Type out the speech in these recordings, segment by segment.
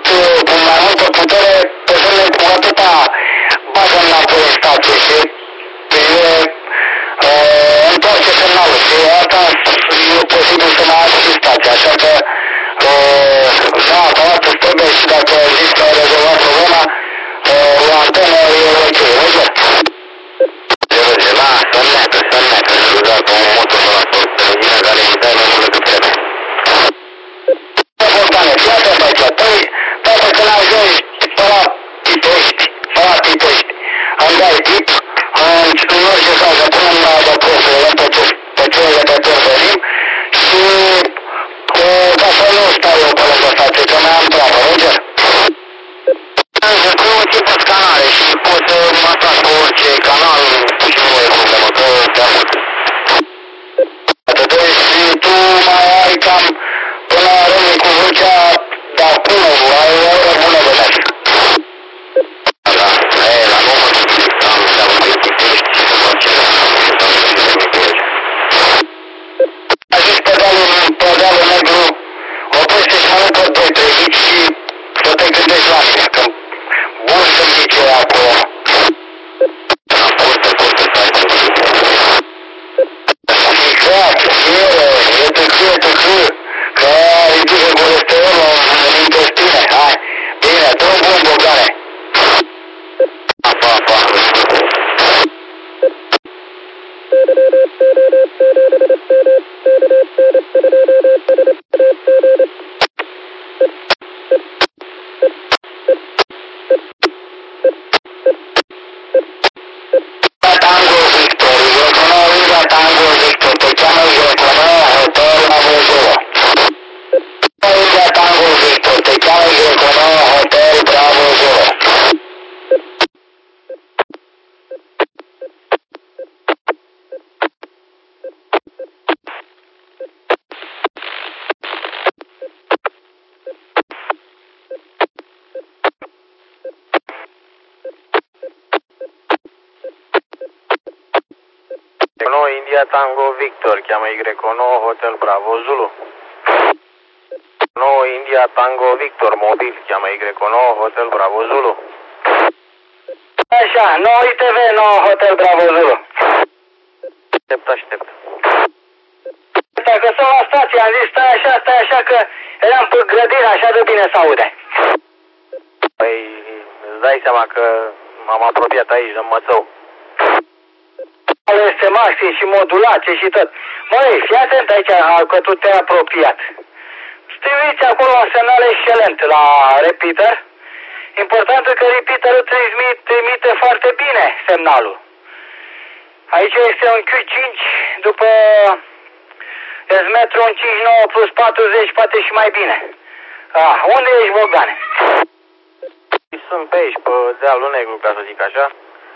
cu mai multă putere, persoanele cu atâta bagă înapoi în stație și întoarce semnalul și asta e posibil să mai aibă și stația, așa că neapărat îți trebuie și dacă există rezolvat problema, o antenă e ok, Roger? Roger, da, să-nneacă, scuzați, un motor ăla pe televiziune care îmi dai mai mult decât trebuie. Bogdane, fii atent aici, toate când ajungi pe la Pitești, îmi dai tip, în orice caz să punem la adăpost, să vedem pe ce repetări venim și ca să nu stau eu pe lângă stație, că mai am treabă, Roger? Cu tipul scanare și pot să mă atrag pe orice canal și nu e problemă, că te ascult. Deci tu mai ai cam până la rând cu Vâlcea, dar cum ai o oră bună de mers. Da, la număr am seama de Pitești și după aceea a zis pedalul negru, oprește-și mai mult pe 2-3 și să te gândești la mine, că bun să zice acolo. Exact, e tâcâ, că ridică colesterolul în intestine, hai, bine, drum bun, Bogdane. Pa. Tango Victor, te cheamă Grecono Hotel Bravo Zulu. Tango Victor, te cheamă Grecono Hotel Bravo Zulu. India Tango Victor, cheamă Y9 Hotel Bravo Zulu. India Tango Victor, mobil, cheamă Y9 Hotel Bravo Zulu. Așa, 9 ITV, 9 Hotel Bravo Zulu. Aștept. Dacă sunt la stație, am zis stai așa că eram pe grădină, așa de bine se aude. Păi, îți dai seama că m-am apropiat aici de Mățău. Este maxim și modulație și tot. Măi, fii atent aici că tu te-ai apropiat. Știți acolo un semnal excelent la repeater. Important e că repeaterul trimite foarte bine semnalul. Aici este un Q5 după metru un 59 plus 40, poate și mai bine. Unde ești, Bogdane? Sunt pe aici, pe dealul negru, ca să zic așa.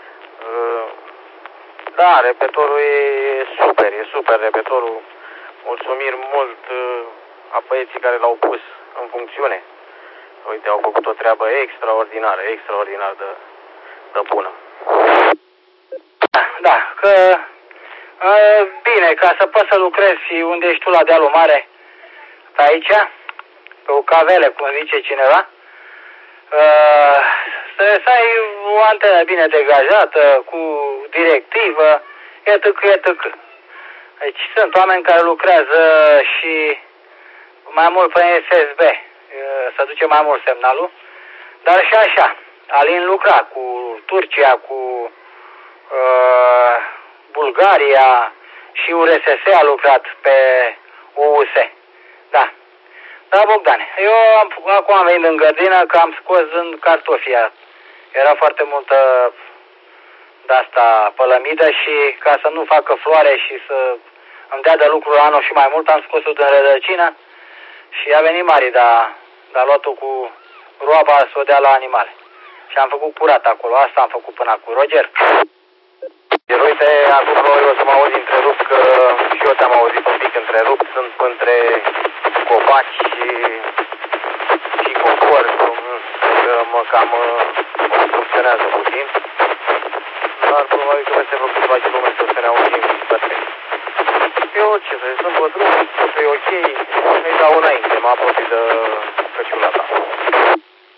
Da, repetorul e super repetorul. Mulțumiri mult a băieții care l-au pus în funcțiune. Uite, au făcut o treabă extraordinar de bună. Da, că bine, ca să poți să lucrezi unde ești tu la dealul mare, pe aici, pe o cavele, cum zice cineva, să ai o antenă bine degajată, cu directivă, etc. Deci sunt oameni care lucrează și mai mult pe SSB, să duce mai mult semnalul, dar și așa, Alin lucra cu Turcia, cu Bulgaria și URSS a lucrat pe UUS. Da. Da, Bogdane, eu acum am venit în grădină că am scos în cartofia. Era foarte multă de-asta pălămidă și ca să nu facă floare și să îmi dea de lucru anul și mai mult, am scos-o din rădăcină și a venit Mari, dar a luat-o cu roaba să o dea la animale. Și am făcut curat acolo, asta am făcut până acum. Roger? Uite, acum probabil o să mă auzi întrerupt, că și eu te-am auzit un pic întrerupt, sunt între copaci și cocor, mă cam obstrucționează puțin, dar probabil că peste vreo câteva kilometri să ne auzim bătrâni. Eu ce să sunt pe drum, totul e ok, îi dau înainte, mă apropii de căciula ta.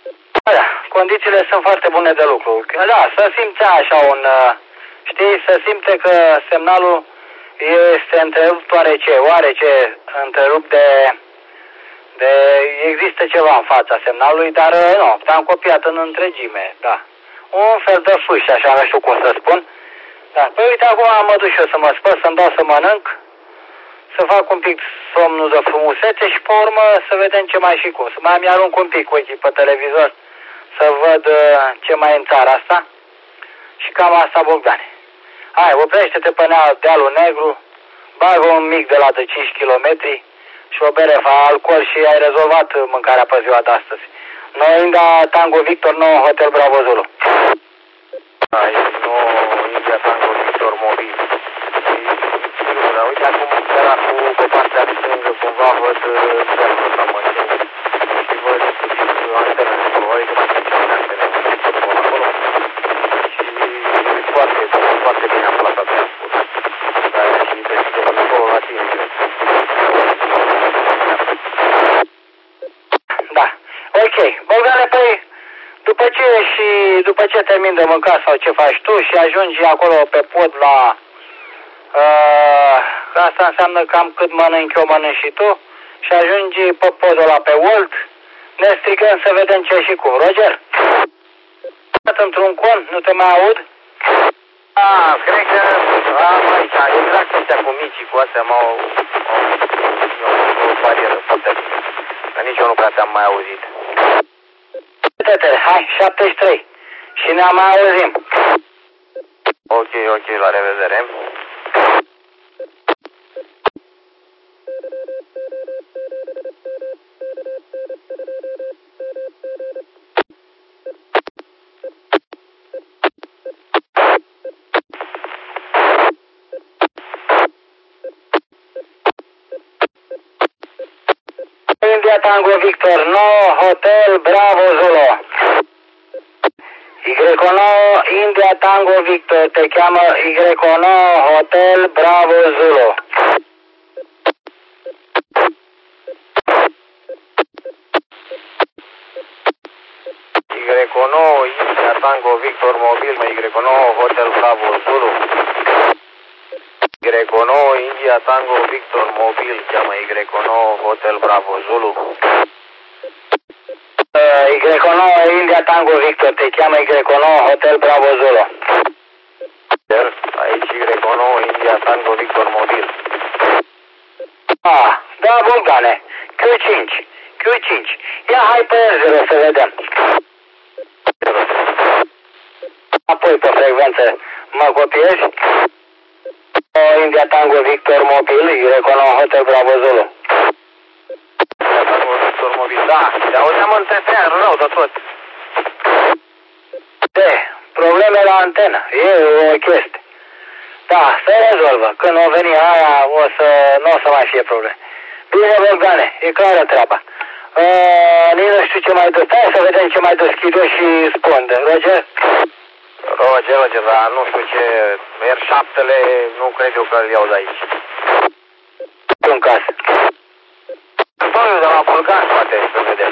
Da, condițiile sunt foarte bune de lucru. Da, să simți așa știi, să simte că semnalul este întrerupt oarece întrerupt există ceva în fața semnalului, dar nu, te-am copiat în întregime, da. Un fel de fâș, așa, nu știu cum să spun. Da, păi uite, acum mă duc și eu să mă spăl, să-mi dau să mănânc, să fac un pic somnul de frumusețe și pe urmă să vedem ce mai și cum. Să mai mi-arunc un pic ochii pe televizor să văd ce mai e în țara asta. Și cam asta, Bogdane. Hai, oprește-te pe dealul negru, bagă un mic de la de 5 km și o bere alcool și ai rezolvat mâncarea pe ziua de astăzi. Noi India Tango Victor 9 Hotel Bravo Zulu. Ai, nu, India Tango Victor mobil. Dar uite acum era pe partea de stângă, cumva văd zelul ăsta măcină și văd antenele acolo, adică mai sunt cea mai antene acolo și foarte bine amplasat, mi-am spus. Dar și deschide până acolo la tine. Da, ok. Bogdane, păi, după ce termin de mâncat sau ce faci tu și ajungi acolo pe pod la... asta înseamnă cam cât mănânc eu, mănânci și tu și ajungi pe podul ăla pe Walt, ne strigăm să vedem ce și cum. Roger? Într-un con, nu te mai aud? Cred că am aici, exact ăstea cu micii, cu astea m-au o barieră foarte bine. Dar nici eu nu prea te-am mai auzit. Uite-te, hai, 73 și ne mai auzim. Ok, la revedere. India Tango Victor 9 Hotel Bravo Zulu. Y9 India Tango Victor, te cheamă Y9 Hotel Bravo Zulu. Y9 India Tango Victor mobil, Y9 Hotel Bravo Zulu. Y9 India Tango Victor mobil, cheamă Y9 Hotel Bravo Zulu. Y9 India Tango Victor, te cheamă Y9 Hotel Bravo Zulu. Aici Y9 India Tango Victor mobil. Da, Bogdane, Q5. Ia hai pe R0 să vedem. Apoi pe frecvență mă copiezi. India Tango Victor mobil, Y9 Hotel Bravo Zulu. India Tango Victor mobil, da, te auzeam în TTR rău de tot. Probleme la antenă, e o chestie. Da, se rezolvă. Când o veni aia, nu o să mai fie probleme. Bine, Bogdane, e clară treaba. Nici nu știu ce mai dă. Stai să vedem ce mai deschid eu și spun. Roger? Roger, dar nu știu ce... R7-le nu cred eu că îl iau de aici. În casă. Stoi de la Bulgar, poate, să vedem.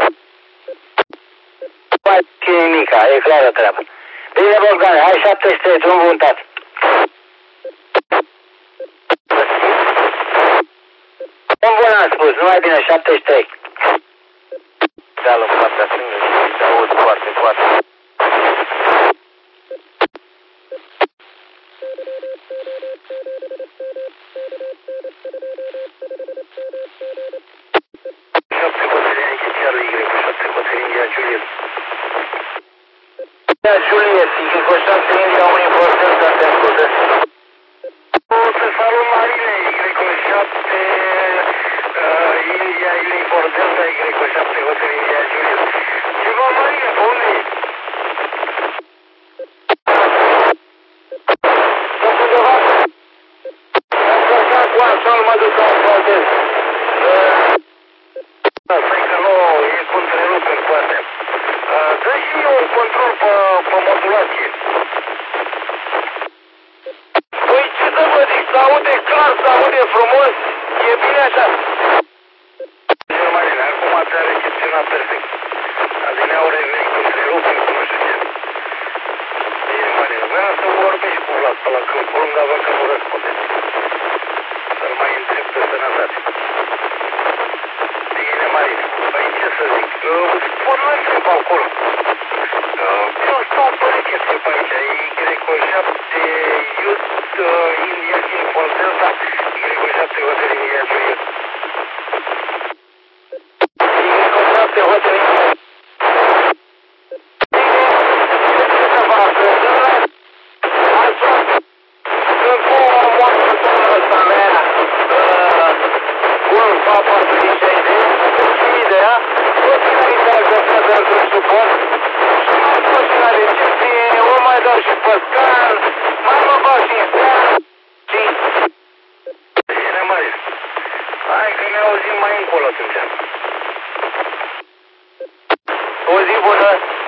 Mai ține nimica, e clară treaba. Bine, Bogdane, hai 73, drum bun, tată. Cum bun am spus, numai bine, 73. Deală în partea stângă și te aud foarte. Juliet, Indigo 7, India, un important să te asculte. Te salut, Marine, Y7, India, important, Y7, Hotel India, Juliet. Ceva, Marine, pe unde ești? Undeva. Așa cu așa mă duc să asfaltez. Stai că nu, e cu întreruperi cu astea. Dă și un control pe modulație. Păi ce să vă zic, se aude clar, se aude frumos, e bine așa. Marine, acum te-a recepționat perfect. Adineauri ai venit acolo. Eu stau pe recepție pe aici, Y7 Youth India Info Delta, Y7 Hotel India Juliet. Y7 Hotel India. Ce să fac? Sunt cu o motorul ăsta mea, Golf A460, și ideea, toți înaintea găsează într-un suport, și mai toți la recepție, o mai dau și pe scan, mai mă bag și în seară, și... Bine, măi, hai că ne auzim mai încolo atunci. O zi bună!